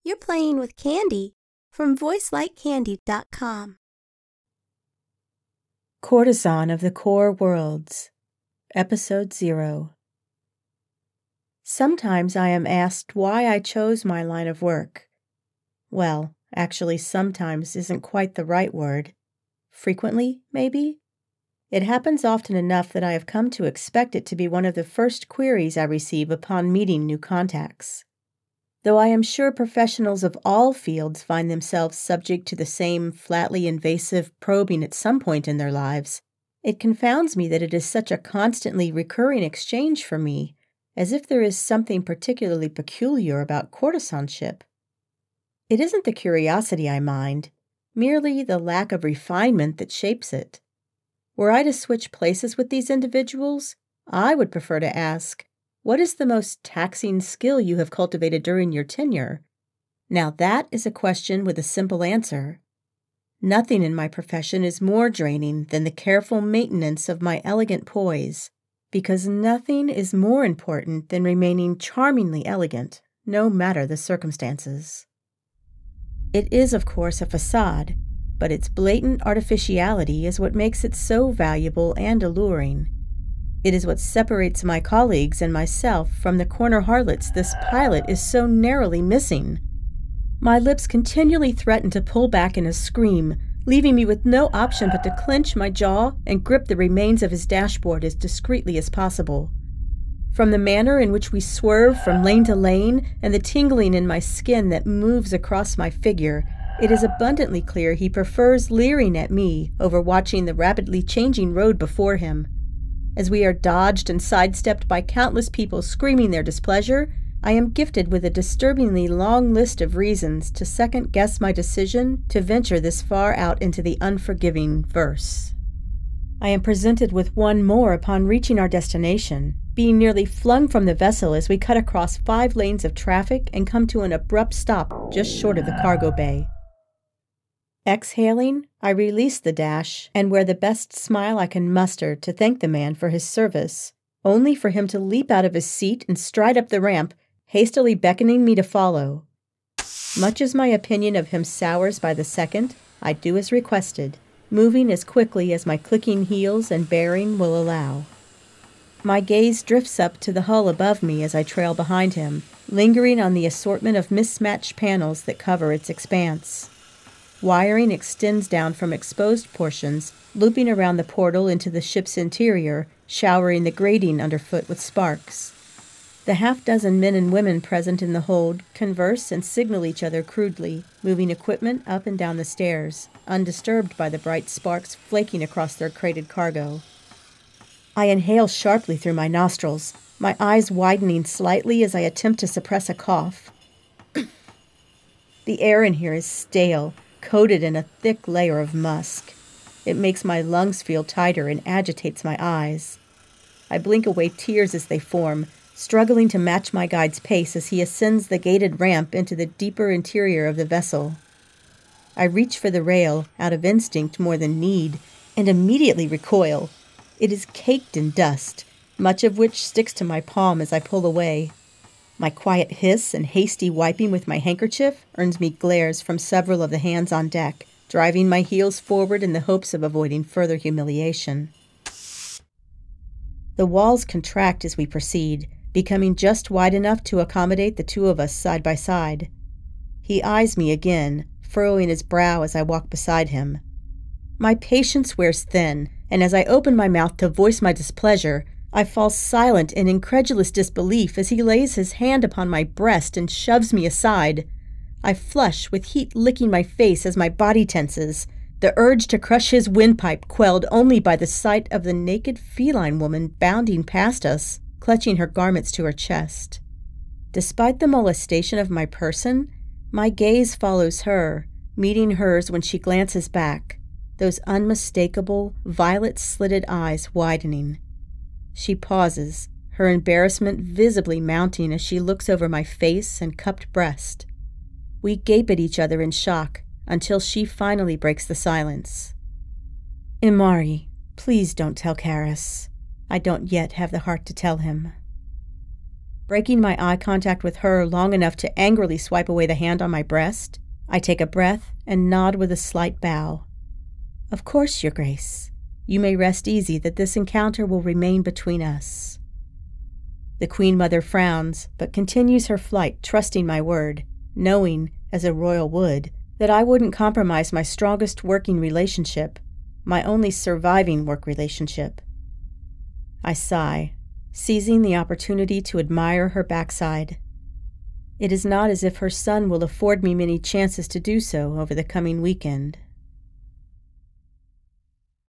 You're playing with Candy from voicelikecandy.com. Courtesan of the Core Worlds, Episode 0. Sometimes I am asked why I chose my line of work. Well, actually, sometimes isn't quite the right word. Frequently, maybe? It happens often enough that I have come to expect it to be one of the first queries I receive upon meeting new contacts. Though I am sure professionals of all fields find themselves subject to the same flatly invasive probing at some point in their lives, it confounds me that it is such a constantly recurring exchange for me, as if there is something particularly peculiar about courtesanship. It isn't the curiosity I mind, merely the lack of refinement that shapes it. Were I to switch places with these individuals, I would prefer to ask, what is the most taxing skill you have cultivated during your tenure? Now that is a question with a simple answer. Nothing in my profession is more draining than the careful maintenance of my elegant poise, because nothing is more important than remaining charmingly elegant, no matter the circumstances. It is, of course, a facade, but its blatant artificiality is what makes it so valuable and alluring. It is what separates my colleagues and myself from the corner harlots this pilot is so narrowly missing. My lips continually threaten to pull back in a scream, leaving me with no option but to clench my jaw and grip the remains of his dashboard as discreetly as possible. From the manner in which we swerve from lane to lane and the tingling in my skin that moves across my figure, it is abundantly clear he prefers leering at me over watching the rapidly changing road before him. As we are dodged and sidestepped by countless people screaming their displeasure, I am gifted with a disturbingly long list of reasons to second-guess my decision to venture this far out into the unforgiving verse. I am presented with one more upon reaching our destination, being nearly flung from the vessel as we cut across 5 lanes of traffic and come to an abrupt stop just short of the cargo bay. Exhaling, I release the dash and wear the best smile I can muster to thank the man for his service, only for him to leap out of his seat and stride up the ramp, hastily beckoning me to follow. Much as my opinion of him sours by the second, I do as requested, moving as quickly as my clicking heels and bearing will allow. My gaze drifts up to the hull above me as I trail behind him, lingering on the assortment of mismatched panels that cover its expanse. Wiring extends down from exposed portions, looping around the portal into the ship's interior, showering the grating underfoot with sparks. The half-dozen men and women present in the hold converse and signal each other crudely, moving equipment up and down the stairs, undisturbed by the bright sparks flaking across their crated cargo. I inhale sharply through my nostrils, my eyes widening slightly as I attempt to suppress a cough. The air in here is stale, coated in a thick layer of musk. It makes my lungs feel tighter and agitates my eyes. I blink away tears as they form, struggling to match my guide's pace as he ascends the gated ramp into the deeper interior of the vessel. I reach for the rail, out of instinct more than need, and immediately recoil. It is caked in dust, much of which sticks to my palm as I pull away. My quiet hiss and hasty wiping with my handkerchief earns me glares from several of the hands on deck, driving my heels forward in the hopes of avoiding further humiliation. The walls contract as we proceed, becoming just wide enough to accommodate the 2 of us side by side. He eyes me again, furrowing his brow as I walk beside him. My patience wears thin, and as I open my mouth to voice my displeasure, I fall silent in incredulous disbelief as he lays his hand upon my breast and shoves me aside. I flush, with heat licking my face as my body tenses, the urge to crush his windpipe quelled only by the sight of the naked feline woman bounding past us, clutching her garments to her chest. Despite the molestation of my person, my gaze follows her, meeting hers when she glances back, those unmistakable, violet-slitted eyes widening. She pauses, her embarrassment visibly mounting as she looks over my face and cupped breast. We gape at each other in shock until she finally breaks the silence. Imari, please don't tell Karis. I don't yet have the heart to tell him. Breaking my eye contact with her long enough to angrily swipe away the hand on my breast, I take a breath and nod with a slight bow. Of course, Your Grace. You may rest easy that this encounter will remain between us. The Queen Mother frowns, but continues her flight, trusting my word, knowing, as a royal would, that I wouldn't compromise my strongest working relationship, my only surviving work relationship. I sigh, seizing the opportunity to admire her backside. It is not as if her son will afford me many chances to do so over the coming weekend.